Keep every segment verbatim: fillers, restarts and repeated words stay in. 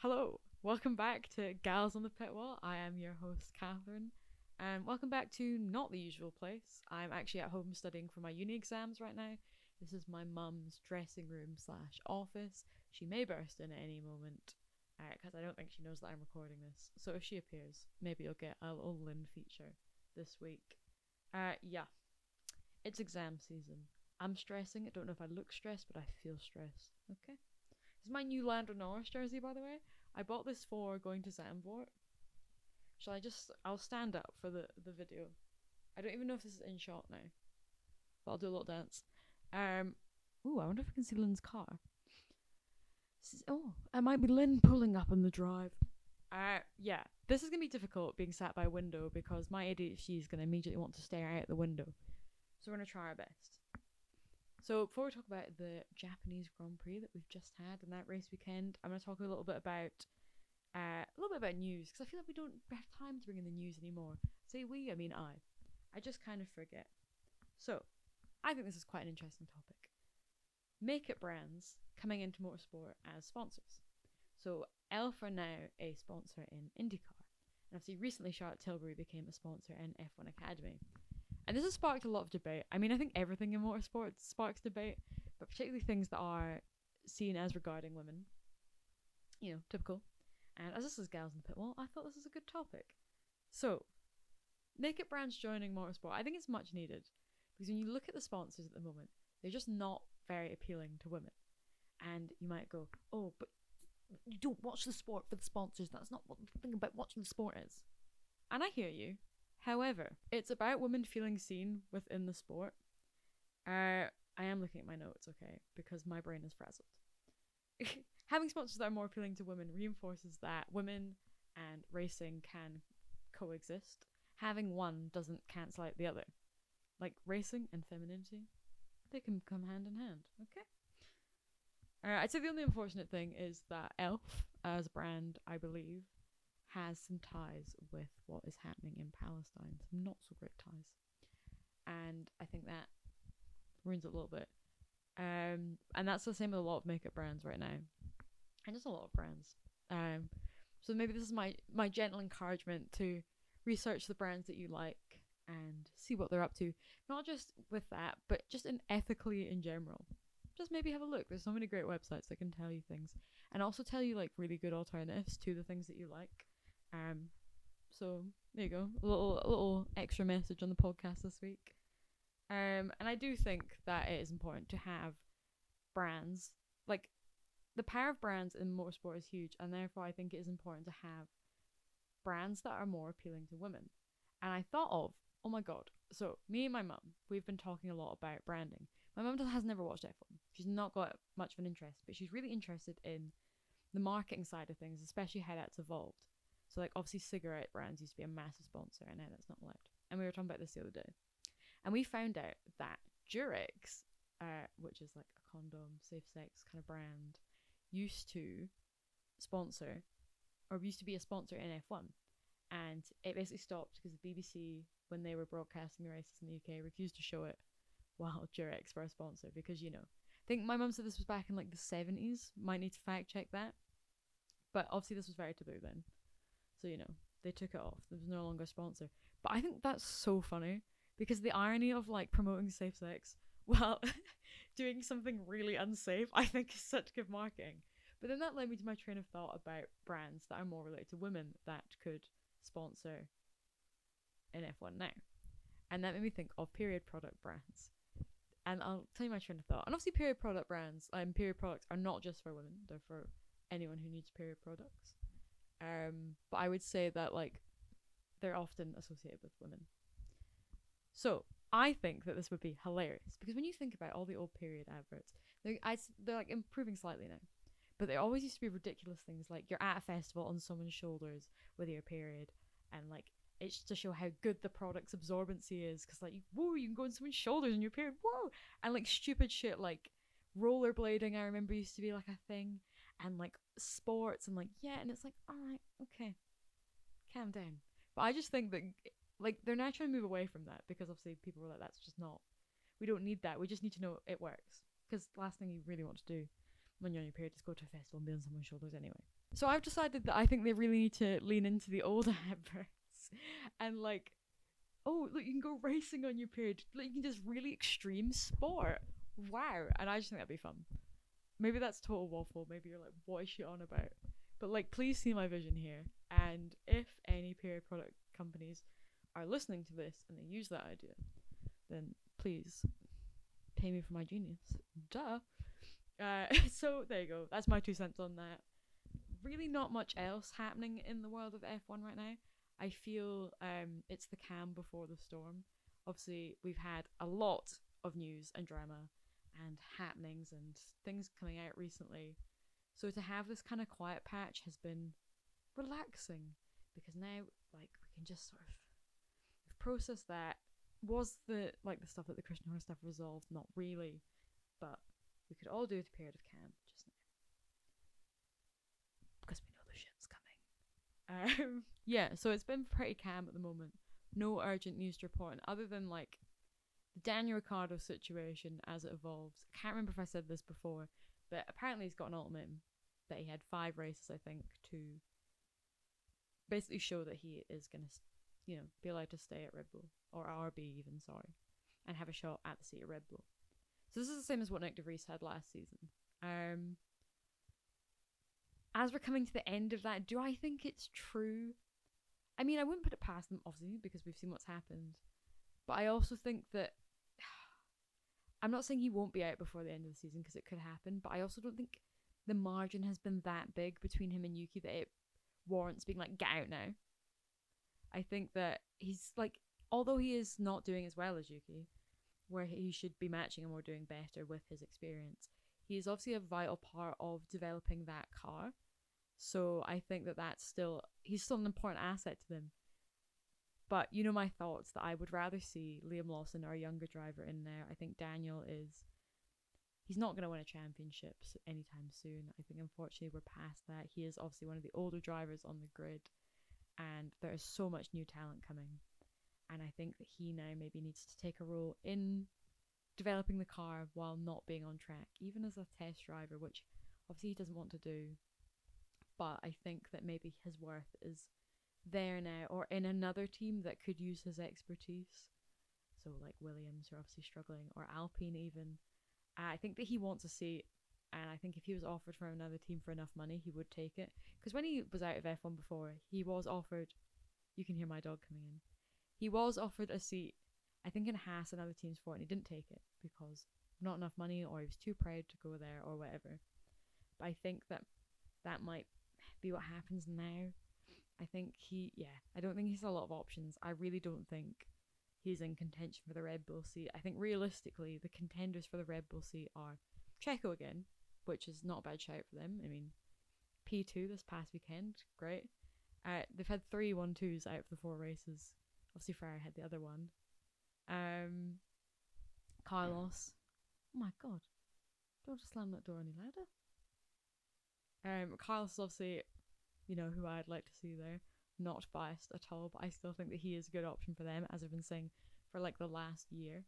Hello, welcome back to Gals on the Pit Wall. I am your host, Catherine, and welcome back to not the usual place. I'm actually at home studying for my uni exams right now. This is my mum's dressing room slash office. She may burst in at any moment, because uh, I don't think she knows that I'm recording this. So if she appears, maybe you'll get a little Lynn feature this week. Uh, yeah, it's exam season. I'm stressing. I don't know if I look stressed, but I feel stressed. Okay. This is my new Lando Norris jersey, by the way. I bought this for going to Zandvoort. Shall I just... I'll stand up for the, the video. I don't even know if this is in shot now. But I'll do a little dance. Um, Ooh, I wonder if I can see Lynn's car. This is, oh, I might be Lynn pulling up on the drive. Uh, yeah. This is going to be difficult being sat by a window because my A D H D is going to immediately want to stare out the window. So we're going to try our best. So before we talk about the Japanese Grand Prix that we've just had and that race weekend, I'm going to talk a little bit about uh, a little bit about news because I feel like we don't have time to bring in the news anymore. Say we, I mean I. I just kind of forget. So I think this is quite an interesting topic. Makeup brands coming into motorsport as sponsors. So Elf are now a sponsor in IndyCar, and obviously recently Charlotte Tilbury became a sponsor in F one Academy. And this has sparked a lot of debate. I mean, I think everything in motorsport sparks debate, but particularly things that are seen as regarding women. You know, typical. And as this is Gals in the Pit Wall, I thought this was a good topic. So, naked brands joining motorsport, I think it's much needed. Because when you look at the sponsors at the moment, they're just not very appealing to women. And you might go, oh, but you don't watch the sport for the sponsors. That's not what the thing about watching the sport is. And I hear you. However, it's about women feeling seen within the sport. Uh, I am looking at my notes, okay, because my brain is frazzled. Having sponsors that are more appealing to women reinforces that women and racing can coexist. Having one doesn't cancel out the other. Like racing and femininity, they can come hand in hand, okay? Uh, I'd say the only unfortunate thing is that Elf, as a brand, I believe, has some ties with what is happening in Palestine. Some not so great ties. And I think that ruins it a little bit. Um, and that's the same with a lot of makeup brands right now. And just a lot of brands. Um, so maybe this is my, my gentle encouragement to research the brands that you like and see what they're up to. Not just with that, but just in ethically in general. Just maybe have a look. There's so many great websites that can tell you things. And also tell you like really good alternatives to the things that you like. Um, so there you go, a little a little extra message on the podcast this week. Um, and I do think that it is important to have brands. Like the power of brands in motorsport is huge, and therefore I think it is important to have brands that are more appealing to women. And I thought of, oh my god, so me and my mum, we've been talking a lot about branding. My mum has never watched F one. She's not got much of an interest, but she's really interested in the marketing side of things, especially how that's evolved. So like obviously cigarette brands used to be a massive sponsor and now that's not allowed. And we were talking about this the other day. And we found out that Durex, uh, which is like a condom, safe sex kind of brand, used to sponsor, or used to be a sponsor in F one. And it basically stopped because the B B C, when they were broadcasting the races in the U K, refused to show it while Durex were a sponsor because, you know, I think my mum said this was back in like the seventies. Might need to fact check that. But obviously this was very taboo then. So, you know, they took it off. There was no longer a sponsor. But I think that's so funny because the irony of like promoting safe sex while doing something really unsafe, I think is such good marketing. But then that led me to my train of thought about brands that are more related to women that could sponsor in F one now. And that made me think of period product brands. And I'll tell you my train of thought. And obviously period product brands and um, period products are not just for women. They're for anyone who needs period products. Um, but I would say that like they're often associated with women. So I think that this would be hilarious because when you think about all the old period adverts, they're, I, they're like improving slightly now, but they always used to be ridiculous things like you're at a festival on someone's shoulders with your period, and like it's to show how good the product's absorbency is because like whoa, you can go on someone's shoulders in your period, whoa, and like stupid shit like rollerblading. I remember used to be like a thing. And like sports and like yeah, and it's like all right, okay, calm down. But I just think that like they're now trying to move away from that because obviously people were like that's just not, we don't need that, we just need to know it works because the last thing you really want to do when you're on your period is go to a festival and be on someone's shoulders anyway. So I've decided that I think they really need to lean into the old adverts and like, oh look, you can go racing on your period. Like, you can just really extreme sport. Wow, and I just think that'd be fun. Maybe that's total waffle. Maybe you're like, what is she on about? But like, please see my vision here. And if any period product companies are listening to this and they use that idea, then please pay me for my genius. Duh. Uh, so there you go. That's my two cents on that. Really, not much else happening in the world of F one right now. I feel um, it's the calm before the storm. Obviously, we've had a lot of news and drama and happenings and things coming out recently. So to have this kind of quiet patch has been relaxing because now, like, we can just sort of process that. Was the like the stuff that the Christian Horner stuff resolved? Not really, but we could all do with a period of calm just now because we know the shit's coming. Um, yeah, so it's been pretty calm at the moment. No urgent news to report, other than like the Daniel Ricciardo situation as it evolves. I can't remember if I said this before, but apparently he's got an ultimatum that he had five races, I think, to basically show that he is going to, you know, be allowed to stay at Red Bull, or R B even, sorry, and have a shot at the seat at Red Bull. So this is the same as what Nick DeVries had last season. Um, as we're coming to the end of that, do I think it's true? I mean, I wouldn't put it past them, obviously, because we've seen what's happened. But I also think that I'm not saying he won't be out before the end of the season because it could happen, but I also don't think the margin has been that big between him and Yuki that it warrants being like, get out now. I think that he's like, although he is not doing as well as Yuki, where he should be matching him or doing better with his experience, he is obviously a vital part of developing that car. So I think that that's still, he's still an important asset to them. But you know my thoughts that I would rather see Liam Lawson, our younger driver, in there. I think Daniel is, he's not going to win a championship anytime soon. I think unfortunately we're past that. He is obviously one of the older drivers on the grid, and there is so much new talent coming. And I think that he now maybe needs to take a role in developing the car while not being on track, even as a test driver, which obviously he doesn't want to do. But I think that maybe his worth is there now, or in another team that could use his expertise. So like Williams are obviously struggling, or Alpine even. Uh, I think that he wants a seat, and I think if he was offered from another team for enough money, he would take it. Because when he was out of F one before, he was offered, you can hear my dog coming in, he was offered a seat, I think in Haas and other teams for it, and he didn't take it because not enough money, or he was too proud to go there, or whatever. But I think that that might be what happens now. I think he, yeah, I don't think he's a lot of options. I really don't think he's in contention for the Red Bull seat. I think realistically, the contenders for the Red Bull seat are Checo again, which is not a bad shout for them. I mean, P two this past weekend, great. Uh, they've had three one twos out of the four races. Obviously, Ferrari had the other one. Um, Carlos. Oh my god. Don't just slam that door any louder. Um, Carlos is obviously, you know, who I'd like to see there. Not biased at all, but I still think that he is a good option for them, as I've been saying for like the last year.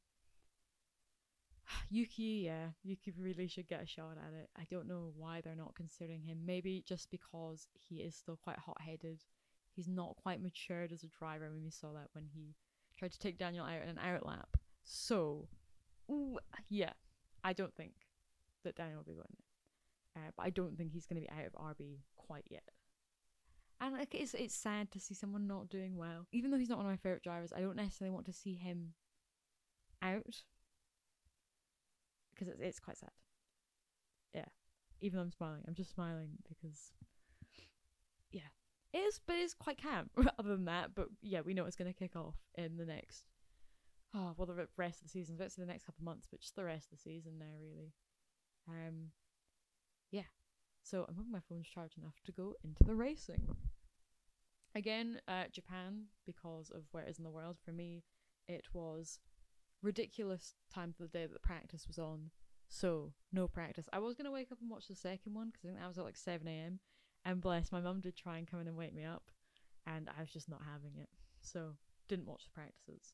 Yuki, yeah, Yuki really should get a shot at it. I don't know why they're not considering him. Maybe just because he is still quite hot-headed. He's not quite matured as a driver. I mean, we saw that when he tried to take Daniel out in an outlap. So, ooh, yeah, I don't think that Daniel will be going there. Uh, but I don't think he's going to be out of R B quite yet. And like, it's it's sad to see someone not doing well. Even though he's not one of my favourite drivers, I don't necessarily want to see him out. Because it's, it's quite sad. Yeah. Even though I'm smiling. I'm just smiling because, yeah. It is, but it is quite calm other than that. But yeah, we know it's going to kick off in the next, oh, well, the rest of the season. It's the next couple of months, but just the rest of the season now, really. Um, yeah. So I'm hoping my phone's charged enough to go into the racing. Again, uh, Japan, because of where it is in the world. For me, it was ridiculous time of the day that the practice was on. So, no practice. I was going to wake up and watch the second one, because I think that was at like seven a.m. And bless, my mum did try and come in and wake me up, and I was just not having it. So, didn't watch the practices.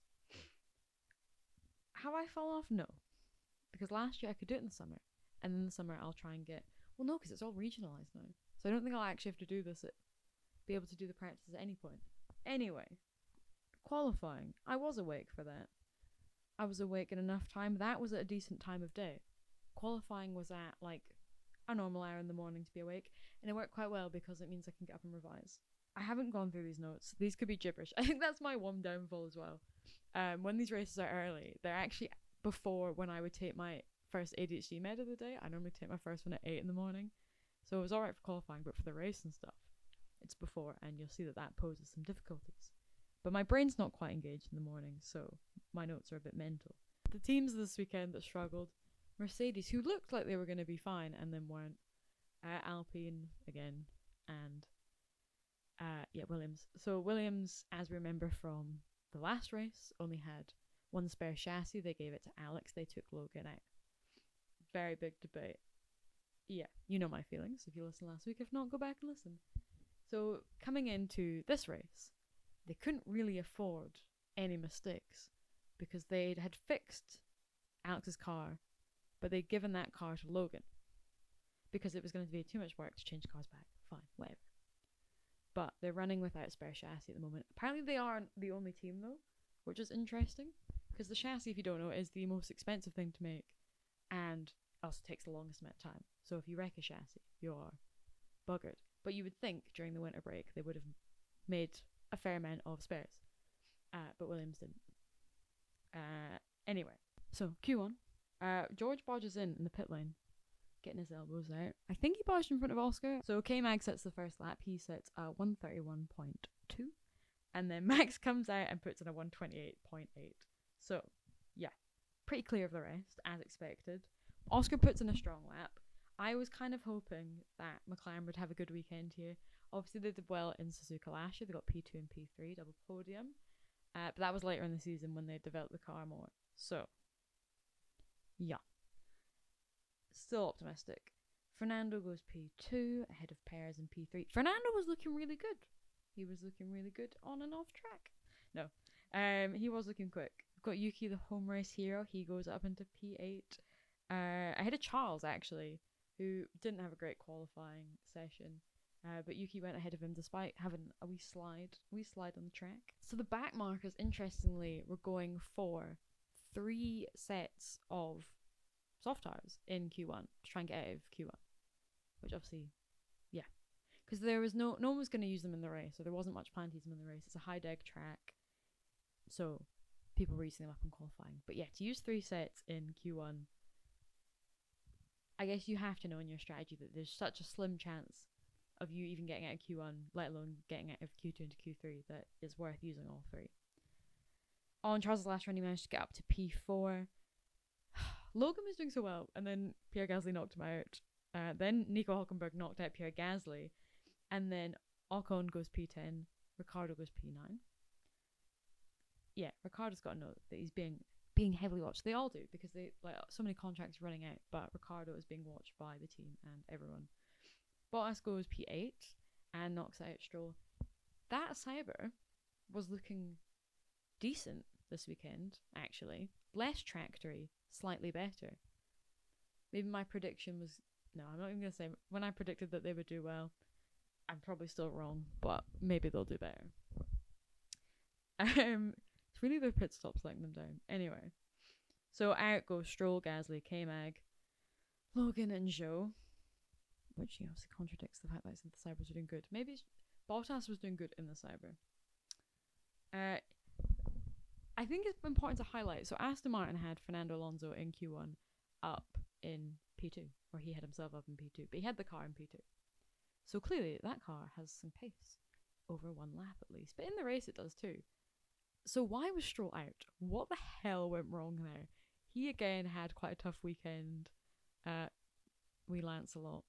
Have I fallen off? No. Because last year I could do it in the summer. And in the summer I'll try and get... Well, no, because it's all regionalised now. So I don't think I'll actually have to do this at, be able to do the practice at any point. Anyway, qualifying. I was awake for that. I was awake in enough time. That was at a decent time of day. Qualifying was at like a normal hour in the morning to be awake, and it worked quite well because it means I can get up and revise. I haven't gone through these notes. These could be gibberish. I think that's my one downfall as well. Um, when these races are early, they're actually before when I would take my first A D H D med of the day. I normally take my first one at eight in the morning. So it was alright for qualifying, but for the race and stuff, it's before, and you'll see that that poses some difficulties. But my brain's not quite engaged in the morning, so my notes are a bit mental. The teams this weekend that struggled, Mercedes, who looked like they were going to be fine and then weren't, uh, Alpine again, and uh, yeah, Williams. So Williams, as we remember from the last race, only had one spare chassis. They gave it to Alex. They took Logan out. Very big debate. Yeah, you know my feelings if you listened last week. If not, go back and listen. So coming into this race, they couldn't really afford any mistakes because they had fixed Alex's car, but they'd given that car to Logan because it was going to be too much work to change cars back. Fine, whatever. But they're running without spare chassis at the moment. Apparently they aren't the only team though, which is interesting because the chassis, if you don't know, is the most expensive thing to make and also takes the longest amount of time. So if you wreck a chassis, you are buggered. But you would think during the winter break they would have made a fair amount of spares, uh, but Williams didn't. Uh, anyway, so Q one, uh, George bodges in in the pit lane, getting his elbows out. I think he bodged in front of Oscar. So K-Mag sets the first lap. He sets a one thirty-one point two, and then Max comes out and puts in a one twenty-eight point eight. So yeah, pretty clear of the rest as expected. Oscar puts in a strong lap. I was kind of hoping that McLaren would have a good weekend here. Obviously, they did well in Suzuka last year. They got P two and P three, double podium. Uh, but that was later in the season when they developed the car more. So, yeah. Still optimistic. Fernando goes P two, ahead of Perez in P three. Fernando was looking really good. He was looking really good on and off track. No, um, he was looking quick. We've got Yuki, the home race hero. He goes up into P eight. Uh, ahead of Charles, actually, who didn't have a great qualifying session. Uh, but Yuki went ahead of him despite having a wee slide, wee slide on the track. So the back markers, interestingly, were going for three sets of soft tires in Q one to try and get out of Q one, which obviously, yeah, because there was no, no one was going to use them in the race, so there wasn't much plan to use them in the race. It's a high deg track, so people were using them up in qualifying. But yeah, to use three sets in Q one, I guess you have to know in your strategy that there's such a slim chance of you even getting out of Q one, let alone getting out of Q two into Q three, that it's worth using all three. On Charles' last run, he managed to get up to P four. Logan was doing so well, and then Pierre Gasly knocked him out. Uh, then Nico Hülkenberg knocked out Pierre Gasly, and then Ocon goes P ten, Ricciardo goes P nine. Yeah, Ricciardo's got to know that he's being being heavily watched. They all do, because they like so many contracts running out, but Ricciardo is being watched by the team and everyone. Bottas goes P eight and knocks out Stroll. That Cyber was looking decent this weekend, actually. Less tractory, slightly better. Maybe my prediction was... No, I'm not even going to say... When I predicted that they would do well, I'm probably still wrong, but maybe they'll do better. Um, it's really their pit stops letting them down. Anyway. So out goes Stroll, Gasly, K-Mag, Logan and Zhou. Which, you know, contradicts the fact that I said the Cybers were doing good. Maybe Bottas was doing good in the Cyber. Uh, I think it's important to highlight. So Aston Martin had Fernando Alonso in Q one up in P two, or he had himself up in P two, but he had the car in P two. So clearly that car has some pace over one lap at least, but in the race it does too. So why was Stroll out? What the hell went wrong there? He again had quite a tough weekend. Uh, we Lancelot.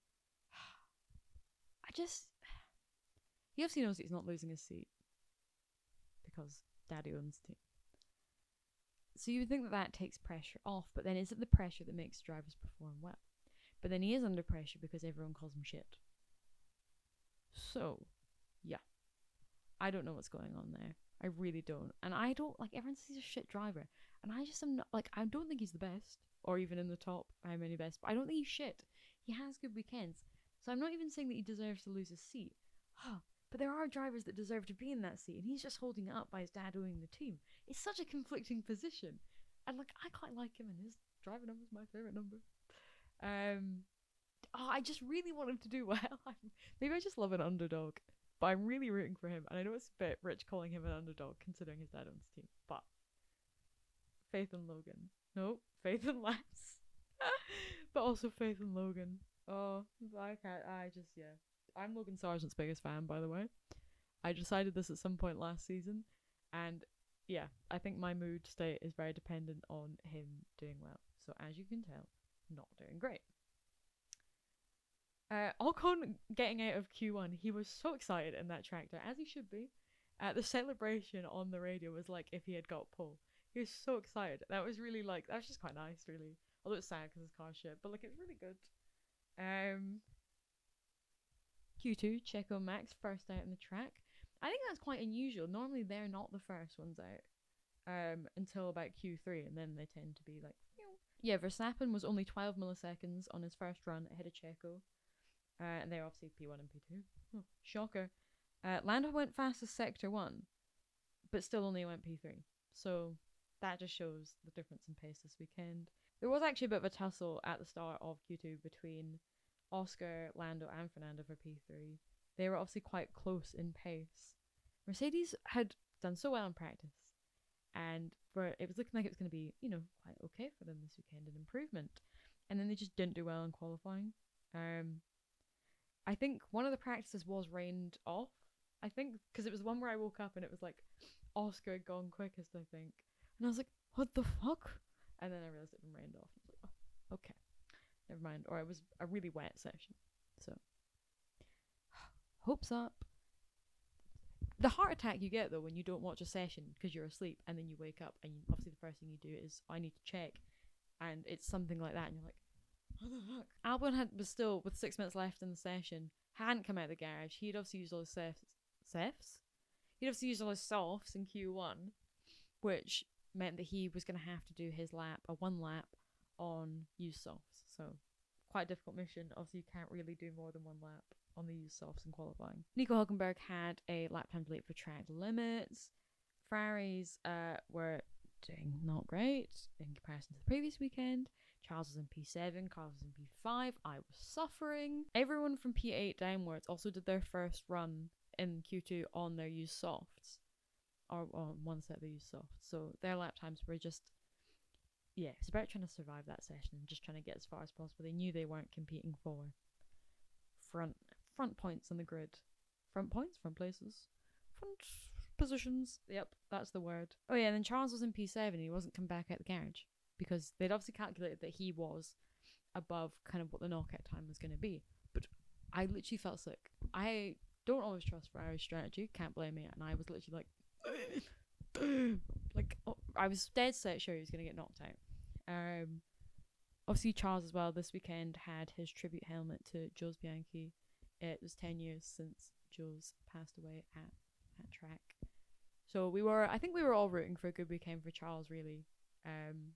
I just... He obviously knows that he's not losing his seat because Daddy owns the team. So you would think that that takes pressure off, but then is it the pressure that makes drivers perform well? But then he is under pressure because everyone calls him shit. So, yeah. I don't know what's going on there. I really don't. And I don't, like, everyone says he's a shit driver. And I just am not, like, I don't think he's the best, or even in the top, how many best, but I don't think he's shit. He has good weekends. So I'm not even saying that he deserves to lose his seat. But there are drivers that deserve to be in that seat, and he's just holding it up by his dad owning the team. It's such a conflicting position. And like, I quite like him, and his driver number is my favourite number. Um, oh, I just really want him to do well. Maybe I just love an underdog, but I'm really rooting for him. And I know it's a bit rich calling him an underdog, considering his dad owns the team. But faith in Logan. No, faith in Lance. But also faith in Logan. Oh, I can't. I just, yeah. I'm Logan Sargent's biggest fan, by the way. I decided this at some point last season. And yeah, I think my mood state is very dependent on him doing well. So as you can tell, not doing great. Uh, Ocon getting out of Q one, he was so excited in that tractor, as he should be. Uh, the celebration on the radio was like if he had got pole. He was so excited. That was really like, that was just quite nice, really. Although it's sad because his car's shit, but like it was really good. Um, Q two, Checo Max first out in the track. I think that's quite unusual. Normally they're not the first ones out um, until about Q three, and then they tend to be like, yeah, Verstappen was only twelve milliseconds on his first run ahead of Checo. Uh, and they're obviously P one and P two. Oh, shocker. Uh, Lando went fastest sector one, but still only went P three. So that just shows the difference in pace this weekend. There was actually a bit of a tussle at the start of Q two between Oscar, Lando, and Fernando for P three. They were obviously quite close in pace. Mercedes had done so well in practice, and for it was looking like it was going to be, you know, quite okay for them this weekend, an improvement. And then they just didn't do well in qualifying. Um, I think one of the practices was rained off. I think because it was one where I woke up and it was like Oscar had gone quickest, I think, and I was like, "What the fuck?" And then I realized it had been rained off. I was like, "Oh, okay, never mind." Or it was a really wet session, so hopes up. The heart attack you get though when you don't watch a session because you're asleep and then you wake up and you, obviously the first thing you do is I need to check, and it's something like that, and you're like, what the fuck? Albon had was still with six minutes left in the session, hadn't come out of the garage. He'd obviously used all his sefs. Sefs? He'd obviously used all his softs in Q one, which meant that he was going to have to do his lap, a one lap, on used softs. So quite a difficult mission. Obviously, you can't really do more than one lap on the used softs in qualifying. Nico Hülkenberg had a lap time delay for track limits. Ferraris uh, were doing not great in comparison to the previous weekend. Charles was in P seven, Carlos was in P five. I was suffering. Everyone from P eight downwards also did their first run in Q two on their used softs, or on one set of the used softs. So their lap times were just, yeah, it's about trying to survive that session and just trying to get as far as possible. They knew they weren't competing for front front points on the grid. Front points? Front places? Front positions. Yep, that's the word. Oh yeah, and then Charles was in P seven. He wasn't come back out the garage because they'd obviously calculated that he was above kind of what the knockout time was going to be. But I literally felt sick. I don't always trust Ferrari's strategy. Can't blame me. And I was literally like, like oh, I was dead set sure he was going to get knocked out. Um, obviously Charles as well this weekend had his tribute helmet to Jules Bianchi. It was ten years since Jules passed away at at track. So we were, I think we were all rooting for a good weekend for Charles, really. Um,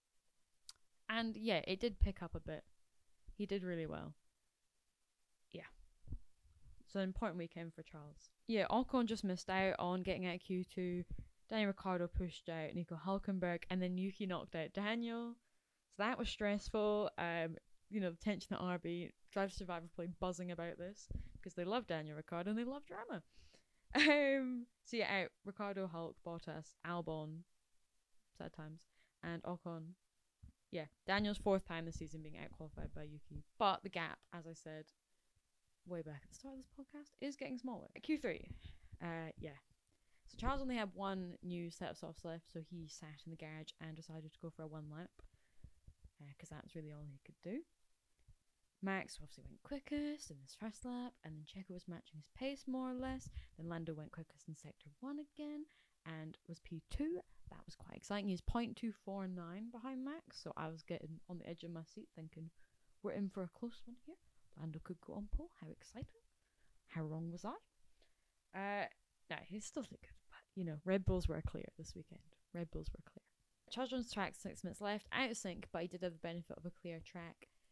and yeah, it did pick up a bit. He did really well. Yeah. So an important weekend for Charles. Yeah, Ocon just missed out on getting out of Q two. Daniel Ricciardo pushed out Nico Hülkenberg, and then Yuki knocked out Daniel. So that was stressful. Um, you know, the tension at R B. Drive to Survive are probably buzzing about this because they love Daniel Ricciardo and they love drama. Um, so yeah, out Ricciardo, Hulk, Bottas, Albon, sad times, and Ocon. Yeah, Daniel's fourth time this season being out qualified by Yuki. But the gap, as I said way back at the start of this podcast, is getting smaller. At Q three, uh, yeah. So Charles only had one new set of softs left, so he sat in the garage and decided to go for a one lap because uh, that's really all he could do. Max obviously went quickest in his first lap, and then Checo was matching his pace more or less. Then Lando went quickest in sector one again and was P two. That was quite exciting. He was zero point two four nine behind Max, so I was getting on the edge of my seat thinking, we're in for a close one here. Lando could go on pole. How exciting. How wrong was I? Uh, no, he's still good, but you know, Red Bulls were clear this weekend. Red Bulls were clear. Charles Jones track, six minutes left, out of sync, but he did have the benefit of a clear track.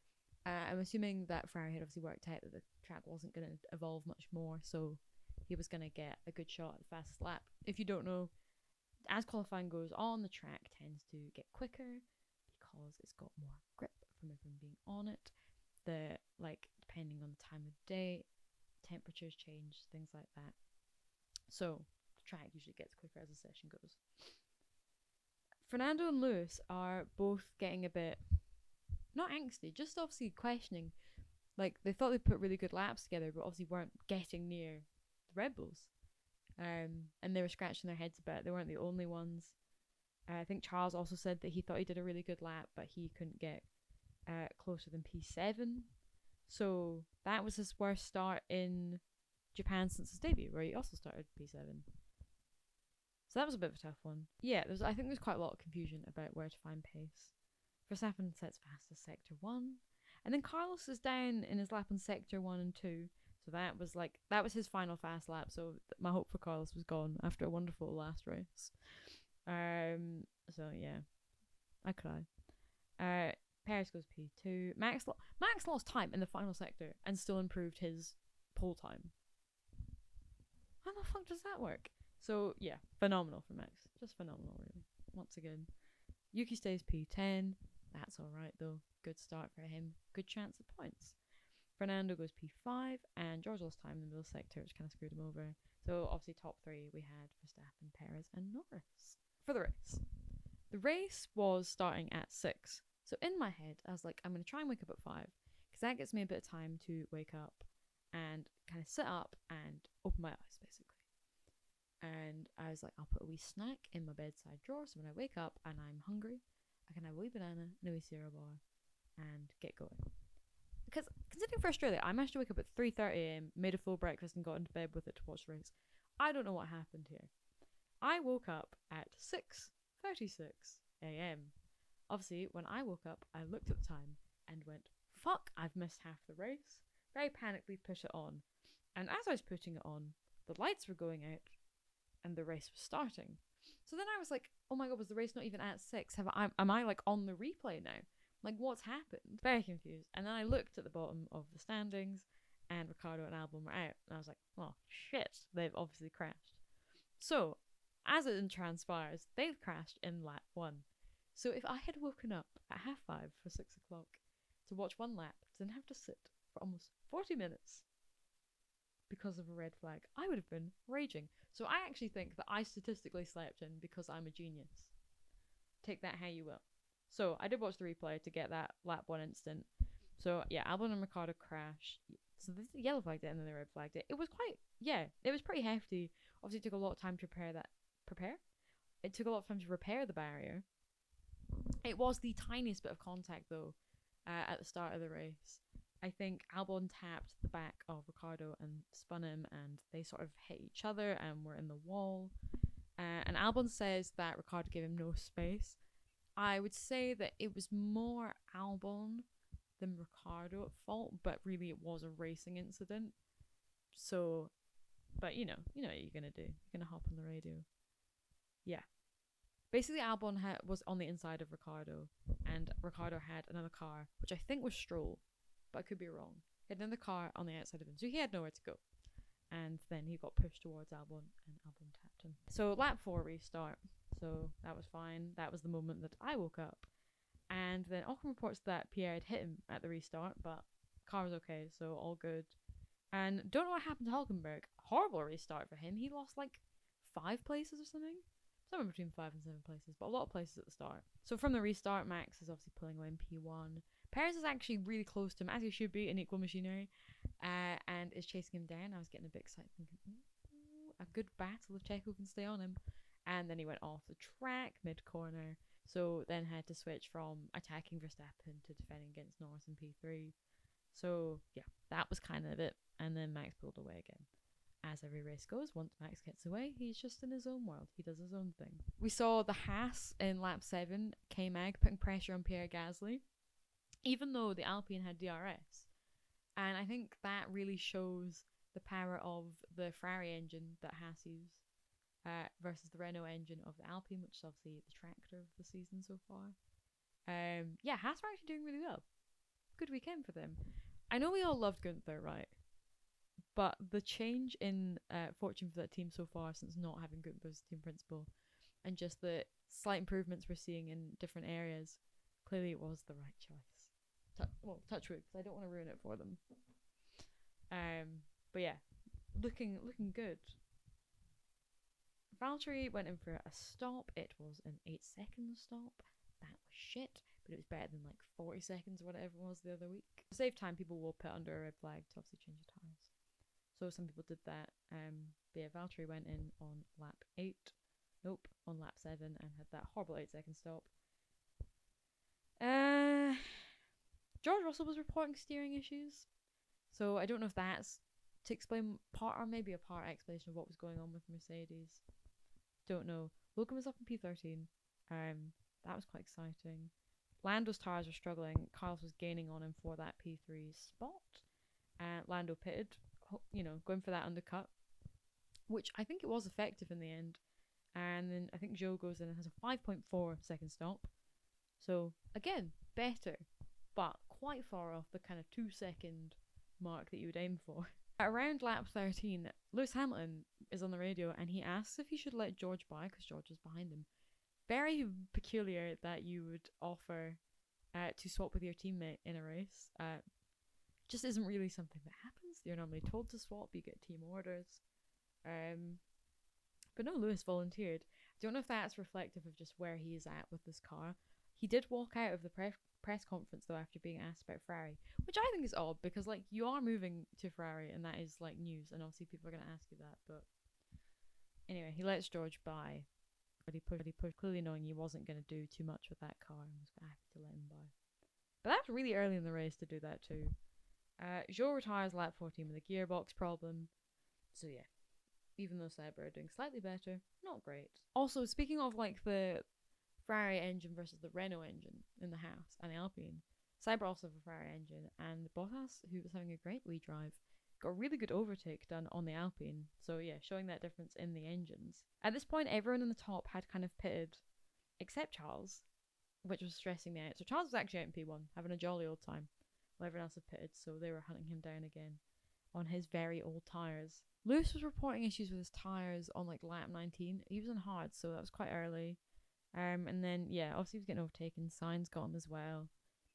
Uh, I'm assuming that Ferrari had obviously worked out that the track wasn't going to evolve much more, so he was going to get a good shot at the fastest lap. If you don't know, as qualifying goes on, the track tends to get quicker because it's got more grip from everyone being on it. The like depending on the time of day, temperatures change, things like that. So the track usually gets quicker as the session goes. Fernando and Lewis are both getting a bit not angsty, just obviously questioning. Like they thought they put really good laps together, but obviously weren't getting near the Red Bulls. Um, and they were scratching their heads a bit. They weren't the only ones. Uh, I think Charles also said that he thought he did a really good lap, but he couldn't get uh, closer than P seven. So that was his worst start in Japan since his debut, where he also started P seven. So that was a bit of a tough one. Yeah, there's I think there's quite a lot of confusion about where to find pace. Verstappen sets fastest sector one, and then Carlos is down in his lap on sector one and two. So that was like that was his final fast lap. So th- my hope for Carlos was gone after a wonderful last race. Um. So yeah, I cry. Uh. Perez goes P two. Max lo- Max lost time in the final sector and still improved his pole time. How the fuck does that work? So yeah, phenomenal for Max. Just phenomenal, really. Once again, Yuki stays P ten. That's all right though. Good start for him. Good chance at points. Fernando goes P five, and George lost time in the middle sector, which kind of screwed him over. So obviously top three we had Verstappen, Perez, and Norris for the race. The race was starting at six. So in my head, I was like, I'm going to try and wake up at five, because that gives me a bit of time to wake up and kind of sit up and open my eyes, basically. And I was like, I'll put a wee snack in my bedside drawer, so when I wake up and I'm hungry, I can have a wee banana and a wee cereal bar and get going. Because considering for Australia, I managed to wake up at three thirty a.m, made a full breakfast and got into bed with it to watch the race. I don't know what happened here. I woke up at six thirty-six a.m. Obviously, when I woke up, I looked at the time and went, fuck, I've missed half the race. Very panically put it on. And as I was putting it on, the lights were going out and the race was starting. So then I was like, oh my god, was the race not even at six? Have I, am I like on the replay now? Like, what's happened? Very confused. And then I looked at the bottom of the standings and Ricciardo and Albon were out. And I was like, oh shit, they've obviously crashed. So, as it transpires, they've crashed in lap one. So if I had woken up at half five for six o'clock to watch one lap, to then have to sit for almost forty minutes because of a red flag, I would have been raging. So I actually think that I statistically slept in because I'm a genius. Take that how you will. So I did watch the replay to get that lap one instant. So yeah, Albon and Ricciardo crash. So they yellow flagged it and then they red flagged it. It was quite, yeah, it was pretty hefty. Obviously it took a lot of time to prepare that, prepare? It took a lot of time to repair the barrier. It was the tiniest bit of contact though uh, at the start of the race. I think Albon tapped the back of Ricciardo and spun him, and they sort of hit each other and were in the wall. Uh, and Albon says that Ricciardo gave him no space. I would say that it was more Albon than Ricciardo at fault, but really it was a racing incident. So, but you know, you know what you're gonna do. You're gonna hop on the radio. Yeah. Basically, Albon ha- was on the inside of Ricciardo, and Ricciardo had another car, which I think was Stroll, but I could be wrong. He had another car on the outside of him, so he had nowhere to go. And then he got pushed towards Albon, and Albon tapped him. So lap four restart. So that was fine. That was the moment that I woke up. And then Ocon reports that Pierre had hit him at the restart, but car was okay, so all good. And don't know what happened to Hulkenberg. Horrible restart for him. He lost like five places or something. Somewhere between five and seven places, but a lot of places at the start. So from the restart, Max is obviously pulling away in P one. Perez is actually really close to him, as he should be in equal machinery, uh, and is chasing him down. I was getting a bit excited, thinking, ooh, a good battle if Checo can stay on him. And then he went off the track mid-corner, so then had to switch from attacking Verstappen to defending against Norris in P three. So yeah, that was kind of it. And then Max pulled away again. As every race goes, once Max gets away, he's just in his own world. He does his own thing. We saw the Haas in lap seven, K-Mag, putting pressure on Pierre Gasly, even though the Alpine had D R S. And I think that really shows the power of the Ferrari engine that Haas use uh, versus the Renault engine of the Alpine, which is obviously the tractor of the season so far. Um, yeah, Haas are actually doing really well. good weekend for them. I know we all loved Gunther, right? But the change in uh, fortune for that team so far since not having Gunther as team principal, and just the slight improvements we're seeing in different areas, clearly it was the right choice. Tu- well, touch wood, because I don't want to ruin it for them. Um, but yeah, looking looking good. Valtteri went in for a stop. It was an eight second stop. That was shit, but it was better than like forty seconds or whatever it was the other week. To save time, people will put under a red flag to obviously change the tyres. So some people did that. Um, but yeah, Valtteri went in on lap eight. Nope, on lap seven and had that horrible eight second stop. Uh, George Russell was reporting steering issues. So I don't know if that's to explain part or maybe a part explanation of what was going on with Mercedes. Don't know. Logan was up in P thirteen. Um, that was quite exciting. Lando's tyres were struggling. Carlos was gaining on him for that P three spot. And uh, Lando pitted, you know, going for that undercut, which I think it was effective in the end. And then I think Zhou goes in and has a five point four second stop. So again, better, but quite far off the kind of two second mark that you would aim for. Around lap thirteen, Lewis Hamilton is on the radio and he asks if he should let George by because George is behind him. Very peculiar that you would offer uh, to swap with your teammate in a race. Uh, just isn't really something that happens. You're normally told to swap, you get team orders. Um, but no, Lewis volunteered. I don't know if that's reflective of just where he is at with this car. He did walk out of the pre- press conference though after being asked about Ferrari, which I think is odd because like you are moving to Ferrari and that is like news and obviously people are going to ask you that. But anyway, he lets George by. But he pushed, he pushed, clearly knowing he wasn't going to do too much with that car and was happy to let him by. But that's really early in the race to do that too. Uh, Zhou retires lap fourteen with a gearbox problem. So yeah, even though Sauber are doing slightly better, not great. Also, speaking of like the Ferrari engine versus the Renault engine in the house and the Alpine, Sauber also have a Ferrari engine, and Bottas, who was having a great wee drive, got a really good overtake done on the Alpine. So yeah, showing that difference in the engines. At this point, everyone in the top had kind of pitted, except Charles, which was stressing me out. So Charles was actually out in P one, having a jolly old time, while everyone else had pitted, so they were hunting him down again on his very old tyres. Lewis was reporting issues with his tyres on like lap nineteen. He was on hard, so that was quite early. Um, and then yeah, obviously he was getting overtaken. Sainz got him as well.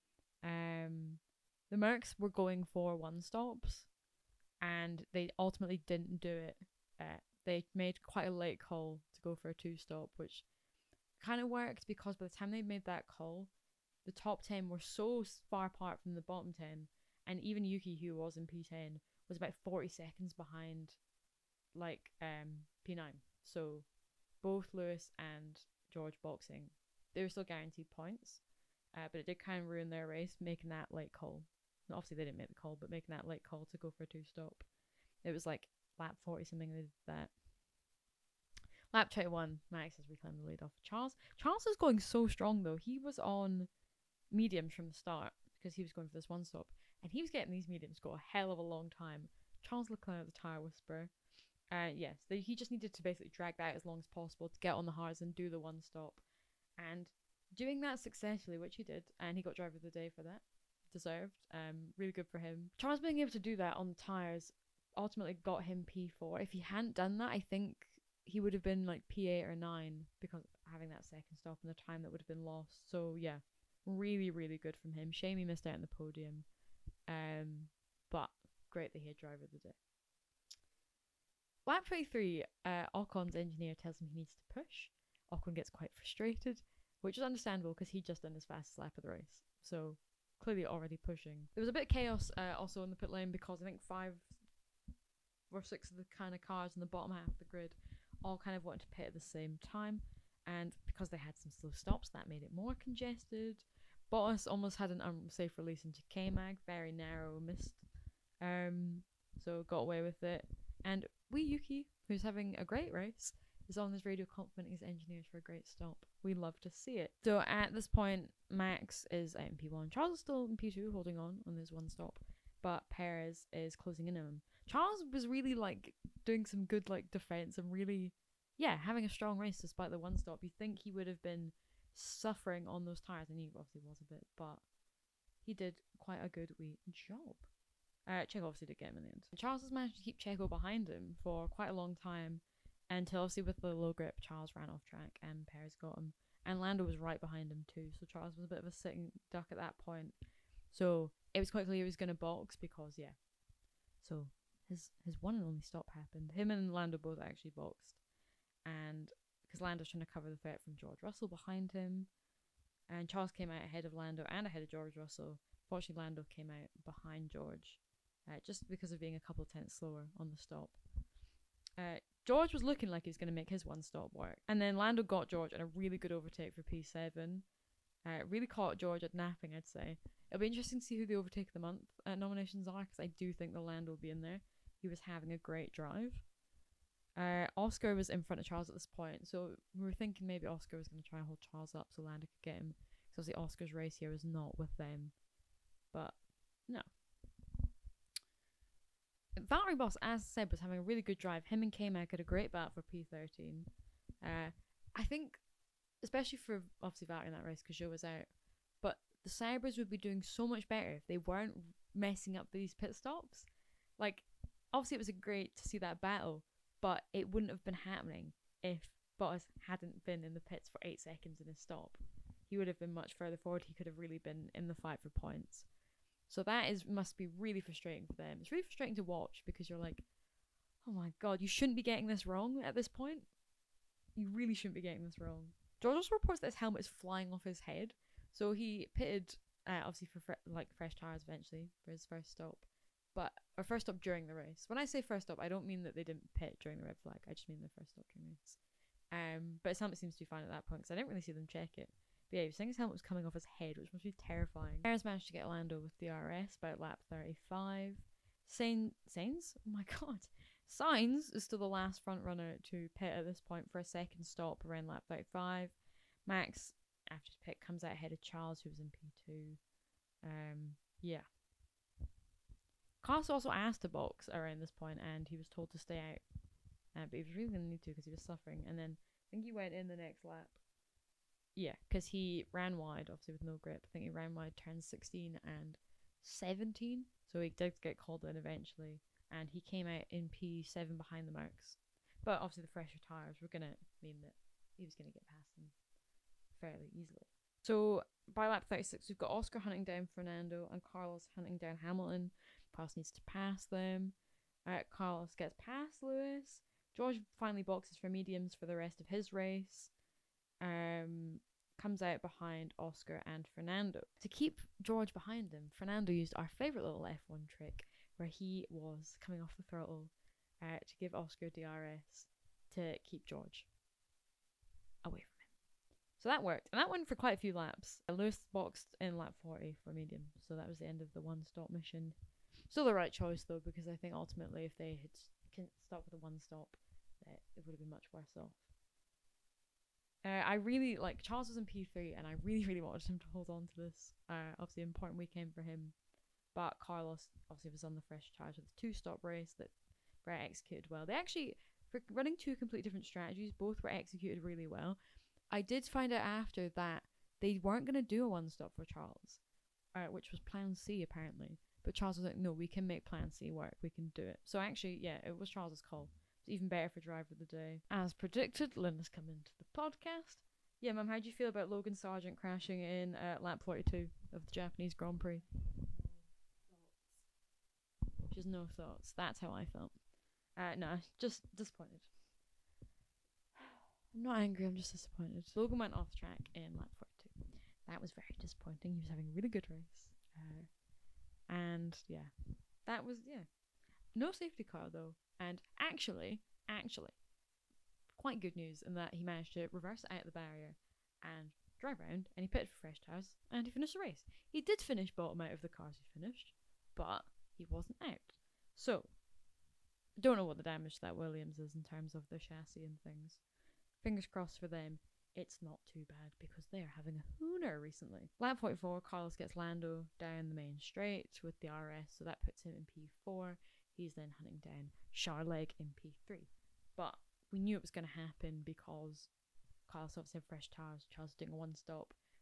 Um, the Mercs were going for one stops, and they ultimately didn't do it. Uh, they made quite a late call to go for a two stop, which kind of worked because by the time they made that call, the top ten were so far apart from the bottom ten, and even Yuki, who was in P ten, was about forty seconds behind, like um P nine. So both Lewis and George boxing, they were still guaranteed points, uh, but it did kind of ruin their race, making that late call. And obviously they didn't make the call, but making that late call to go for a two stop. It was like lap forty something they did that. Lap twenty-one, Max has reclaimed the lead off Charles. Charles is going so strong though. He was on mediums from the start because he was going for this one stop, and he was getting these mediums go a hell of a long time. Charles Leclerc, the tyre whisperer. Uh, yes, the, he just needed to basically drag that as long as possible to get on the hards and do the one stop. And doing that successfully, which he did, and he got driver of the day for that. Deserved. Um, really good for him. Charles being able to do that on the tyres ultimately got him P four. If he hadn't done that, I think he would have been like P eight or nine because having that second stop and the time that would have been lost. So yeah, really, really good from him. Shame he missed out on the podium. Um, but great that he had driver of the day. Lap twenty-three, uh, Ocon's engineer tells him he needs to push. Ocon gets quite frustrated, which is understandable because he just done his fastest lap of the race. So clearly already pushing. There was a bit of chaos uh, also in the pit lane because I think five or six of the kind of cars in the bottom half of the grid all kind of wanted to pit at the same time. And because they had some slow stops, that made it more congested. Bottas almost had an unsafe release into K-Mag, very narrow missed. Um, so got away with it. And Wee Yuki, who's having a great race, is on his radio complimenting his engineers for a great stop. We love to see it. So at this point, Max is out in P one. Charles is still in P two, holding on on his one stop. But Perez is closing in on him. Charles was really like doing some good like defense and really, yeah, having a strong race despite the one stop. You think he would have been suffering on those tires, and he obviously was a bit, but he did quite a good wee job. Uh, Checo obviously did get him in the end. Charles has managed to keep Checo behind him for quite a long time until obviously with the low grip, Charles ran off track and Perez got him. And Lando was right behind him too, so Charles was a bit of a sitting duck at that point. So it was quite clear he was going to box because, yeah. So his his one and only stop happened. Him and Lando both actually boxed. And because Lando's trying to cover the threat from George Russell behind him. And Charles came out ahead of Lando and ahead of George Russell. Fortunately, Lando came out behind George. Uh, just because of being a couple of tenths slower on the stop. Uh, George was looking like he was going to make his one stop work. And then Lando got George in a really good overtake for P seven. Uh, really caught George at napping, I'd say. It'll be interesting to see who the overtake of the month uh, nominations are, because I do think the Lando will be in there. He was having a great drive. Uh, Oscar was in front of Charles at this point, so we were thinking maybe Oscar was going to try and hold Charles up so Lando could get him. Because obviously Oscar's race here is not with them. But no. Valtteri Bottas, as I said, was having a really good drive. Him and K-Mag had a great battle for P thirteen. Uh, I think, especially for obviously Valtteri in that race because Zhou was out, but the Cybers would be doing so much better if they weren't messing up these pit stops. Like, obviously it was a great to see that battle, but it wouldn't have been happening if Bottas hadn't been in the pits for eight seconds in his stop. He would have been much further forward. He could have really been in the fight for points. So that is must be really frustrating for them. It's really frustrating to watch because you're like, oh my god, you shouldn't be getting this wrong at this point. You really shouldn't be getting this wrong. George also reports that his helmet is flying off his head. So he pitted, uh, obviously for fre- like fresh tires eventually for his first stop. But, or first stop during the race. When I say first stop, I don't mean that they didn't pit during the red flag. I just mean the first stop during the race. Um, but his helmet seems to be fine at that point because I didn't really see them check it. But yeah, he was saying his helmet was coming off his head, which must be terrifying. Perez managed to get Lando with D R S about lap thirty-five. Sainz, Sainz? Oh my god. Sainz is still the last front runner to pit at this point for a second stop around lap thirty-five. Max, after his pit, comes out ahead of Charles, who was in P two. Um, yeah. Carlos also asked to box around this point, and he was told to stay out. Uh, but he was really going to need to because he was suffering. And then I think he went in the next lap. Yeah, because he ran wide, obviously with no grip. I think he ran wide turns sixteen and seventeen. So he did get called in eventually. And he came out in P seven behind the marks. But obviously the fresher tyres were going to mean that he was going to get past them fairly easily. So by lap thirty-six, we've got Oscar hunting down Fernando and Carlos hunting down Hamilton. Carlos needs to pass them. Uh, Carlos gets past Lewis. George finally boxes for mediums for the rest of his race. Um, comes out behind Oscar and Fernando. To keep George behind him, Fernando used our favourite little F one trick where he was coming off the throttle uh, to give Oscar D R S to keep George away from him. So that worked. And that went for quite a few laps. Lewis boxed in lap forty for medium. So that was the end of the one stop mission. Still the right choice though, because I think ultimately if they had stopped with a one stop, that it would have been much worse off. Uh, I really, like, Charles was in P three, and I really, really wanted him to hold on to this. Uh, obviously, an important weekend for him. But Carlos, obviously, was on the fresh charge with a two-stop race that Brett executed well. They actually, for running two complete different strategies, both were executed really well. I did find out after that they weren't going to do a one-stop for Charles, uh, which was Plan C, apparently. But Charles was like, no, we can make Plan C work. We can do it. So actually, yeah, it was Charles's call. Even better for driver of the day. As predicted, Linda's come into the podcast. Yeah, Mum, how do you feel about Logan Sargent crashing in uh, lap forty-two of the Japanese Grand Prix? Just no thoughts. That's how I felt. Uh, no, just disappointed. I'm not angry, I'm just disappointed. Logan went off track in lap forty-two. That was very disappointing. He was having a really good race. Uh, and yeah, that was, yeah. No safety car though. And actually, actually, quite good news in that he managed to reverse out the barrier and drive around, and he pitted for fresh tyres, and he finished the race. He did finish bottom out of the cars he finished, but he wasn't out. So, don't know what the damage to that Williams is in terms of the chassis and things. Fingers crossed for them. It's not too bad because they're having a hooner recently. Lap forty-four, Carlos gets Lando down the main straight with the R S, so that puts him in P four. He's then hunting down Charleg in P three. But we knew it was going to happen because Carlos obviously had fresh tyres. Charles doing a one stop.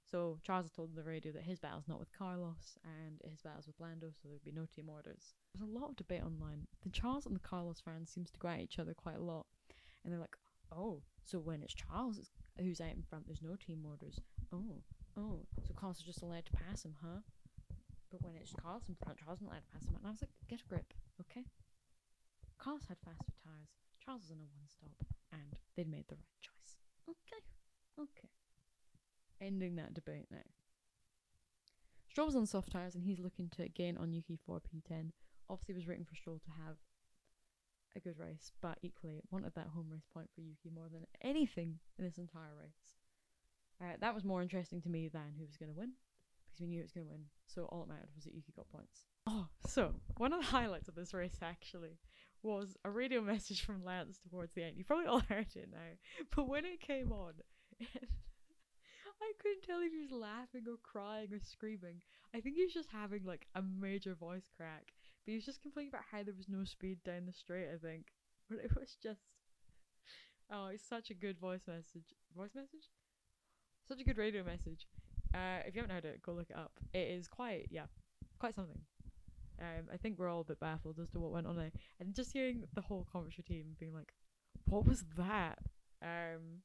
So Charles told the radio that his battle's not with Carlos and his battle's with Lando, so there'd be no team orders. There's a lot of debate online. The Charles and the Carlos fans seems to go at each other quite a lot, and they're like, "Oh, so when it's Charles who's out in front, there's no team orders. Oh, oh, so Carlos is just allowed to pass him, huh? But when it's Carlos in front, Charles isn't allowed to pass him." And I was like, "Get a grip, okay?" Carlos had faster tyres. Charles was in a one-stop, and they'd made the right choice. Okay, okay. Ending that debate now. Stroll was on soft tyres, and he's looking to gain on Yuki for P ten. Obviously, was rooting for Stroll to have a good race, but equally wanted that home race point for Yuki more than anything in this entire race. Uh, that was more interesting to me than who was going to win, because we knew it was going to win, so all it mattered was that Yuki got points. Oh, so one of the highlights of this race actually was a radio message from Lance towards the end. You probably all heard it now, but when it came on, it I couldn't tell if he was laughing or crying or screaming. I think he was just having like a major voice crack. But he was just complaining about how there was no speed down the straight, I think. But it was just... Oh, it's such a good voice message. Voice message? Such a good radio message. Uh, if you haven't heard it, go look it up. It is quite, yeah, quite something. Um, I think we're all a bit baffled as to what went on there. And just hearing the whole commentary team being like, what was that? Um...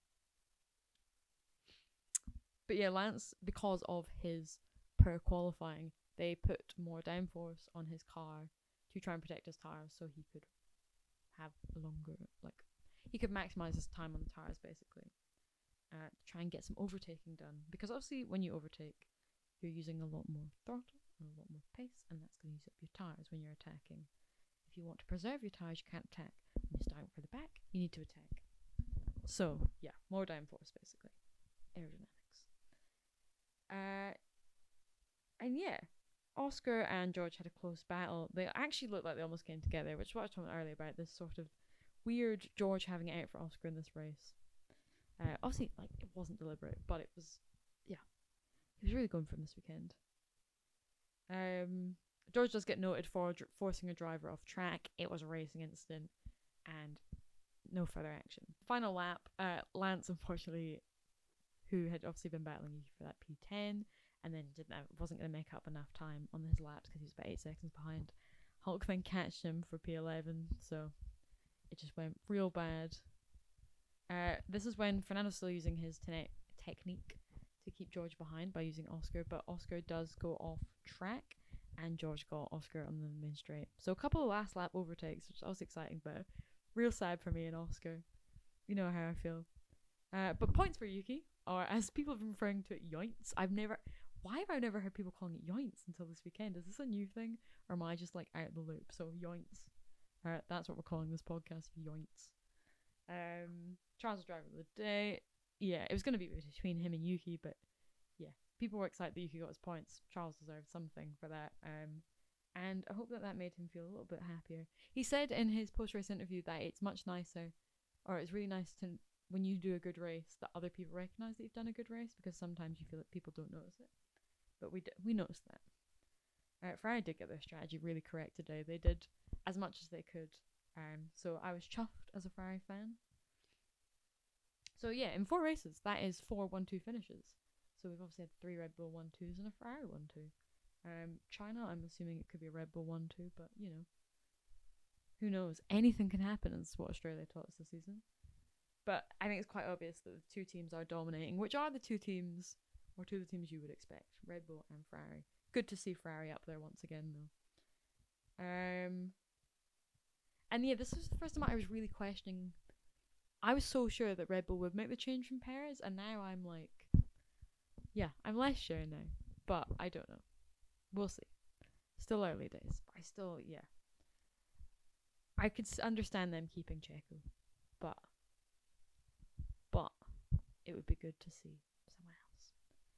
But yeah, Lance, because of his per qualifying, they put more downforce on his car to try and protect his tires so he could have a longer, like, he could maximize his time on the tires basically. Uh, to try and get some overtaking done. Because obviously when you overtake, you're using a lot more throttle and a lot more pace, and that's going to use up your tires when you're attacking. If you want to preserve your tires, you can't attack. When you're starting for the back, you need to attack. So, yeah, more downforce basically. Aerodynamics. Uh, and yeah, Oscar and George had a close battle. They actually looked like they almost came together, which is what I was talking earlier about, this sort of weird George having it out for Oscar in this race. Uh, obviously, like, it wasn't deliberate, but it was, yeah, he was really going for him this weekend. Um, George does get noted for dr- forcing a driver off track. It was a racing incident, and no further action. Final lap, uh, Lance, unfortunately, who had obviously been battling Yuki for that P ten, and then didn't have, wasn't going to make up enough time on his laps because he was about eight seconds behind. Hulk then catched him for P eleven, so it just went real bad. Uh, this is when Fernando's still using his te- technique to keep George behind by using Oscar, but Oscar does go off track, and George got Oscar on the main straight. So a couple of last lap overtakes, which was exciting, but real sad for me and Oscar. You know how I feel. Uh, but points for Yuki, or as people have been referring to it, yoints. I've never, why have I never heard people calling it yoints until this weekend? Is this a new thing, or am I just like out of the loop? So yoints. Alright, that's what we're calling this podcast, yoints. Um, Charles driver of the day. Yeah, it was going to be between him and Yuki, but yeah, people were excited that Yuki got his points. Charles deserved something for that. Um, and I hope that that made him feel a little bit happier. He said in his post-race interview that it's much nicer, or it's really nice to, when you do a good race, that other people recognize that you've done a good race, because sometimes you feel that people don't notice it. But we d- we noticed that. Uh, Ferrari did get their strategy really correct today. They did as much as they could. Um, so I was chuffed as a Ferrari fan. So yeah, in four races, that is four one two finishes. So we've obviously had three Red Bull one twos and a Ferrari one two. Um, China, I'm assuming it could be a Red Bull one two, but you know, who knows? Anything can happen, and that's what Australia taught us this season. But I think it's quite obvious that the two teams are dominating, which are the two teams, or two of the teams you would expect, Red Bull and Ferrari. Good to see Ferrari up there once again, though. Um, and yeah, this was the first time I was really questioning. I was so sure that Red Bull would make the change from Perez, and now I'm like, yeah, I'm less sure now, but I don't know. We'll see. Still early days, but I still, yeah. I could understand them keeping Checo, but, but it would be good to see someone else.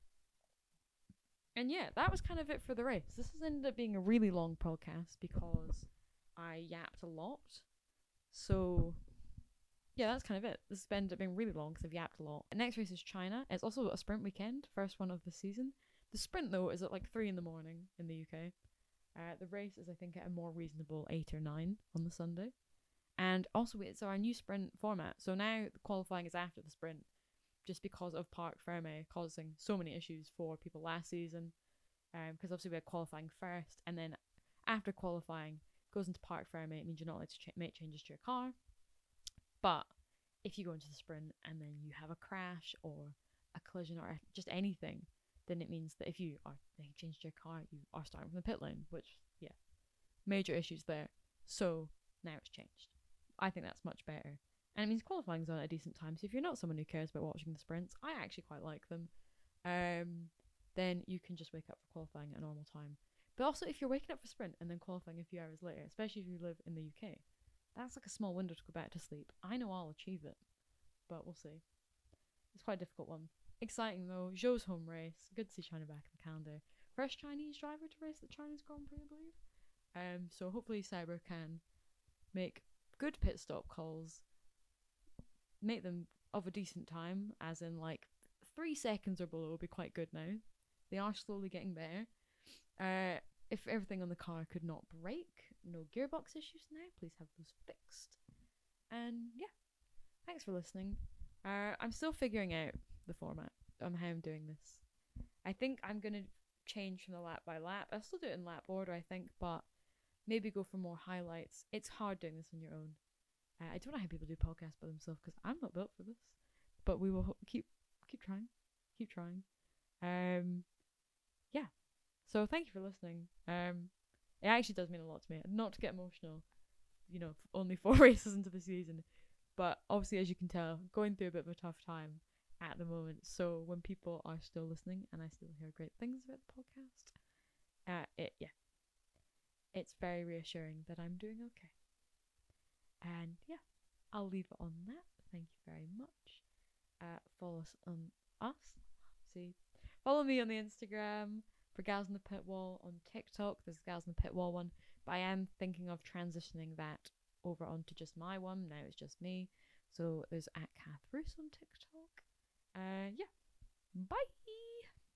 And yeah, that was kind of it for the race. This has ended up being a really long podcast because I yapped a lot. So yeah, that's kind of it. This has ended up being really long because I've yapped a lot. The next race is China. It's also a sprint weekend, first one of the season. The sprint, though, is at like three in the morning in the U K. Uh, the race is, I think, at a more reasonable eight or nine on the Sunday. And also, it's our new sprint format. So now the qualifying is after the sprint. just because of Parc Ferme causing so many issues for people last season. Because um, obviously we had qualifying first, and then after qualifying goes into Parc Ferme. It means you're not allowed to ch- make changes to your car. But if you go into the sprint and then you have a crash or a collision or just anything, then it means that if you are making changes to your car, you are starting from the pit lane, which, yeah, major issues there. So now it's changed. I think that's much better. And it means qualifying's on at a decent time. So if you're not someone who cares about watching the sprints, I actually quite like them. Um, then you can just wake up for qualifying at a normal time. But also, if you're waking up for sprint and then qualifying a few hours later, especially if you live in the U K, that's like a small window to go back to sleep. I know I'll achieve it, but we'll see. It's quite a difficult one. Exciting though. Zhou's home race. Good to see China back in the calendar. First Chinese driver to race the Chinese Grand Prix, I believe. Um, so hopefully Cyber can make good pit stop calls, make them of a decent time, as in like three seconds or below would be quite good now. They are slowly getting better. Uh, if everything on the car could not break, no gearbox issues now, please have those fixed. And yeah, thanks for listening. Uh, I'm still figuring out the format on how I'm doing this. I think I'm going to change from the lap by lap. I'll still do it in lap order, I think, but maybe go for more highlights. It's hard doing this on your own. Uh, I don't know how people do podcasts by themselves because I'm not built for this. But we will ho- keep keep trying, keep trying. Um, yeah. So thank you for listening. Um, it actually does mean a lot to me. Not to get emotional, you know, only four races into the season, but obviously, as you can tell, going through a bit of a tough time at the moment. So when people are still listening and I still hear great things about the podcast, uh, it yeah, it's very reassuring that I'm doing okay. And yeah, I'll leave it on that. Thank you very much. Uh, follow us on us. See, follow me on the Instagram for Gals in the Pit Wall. On TikTok, there's Gals in the Pit Wall one, but I am thinking of transitioning that over onto just my one. Now it's just me. So there's at Kath Roos on TikTok. Uh, yeah. Bye.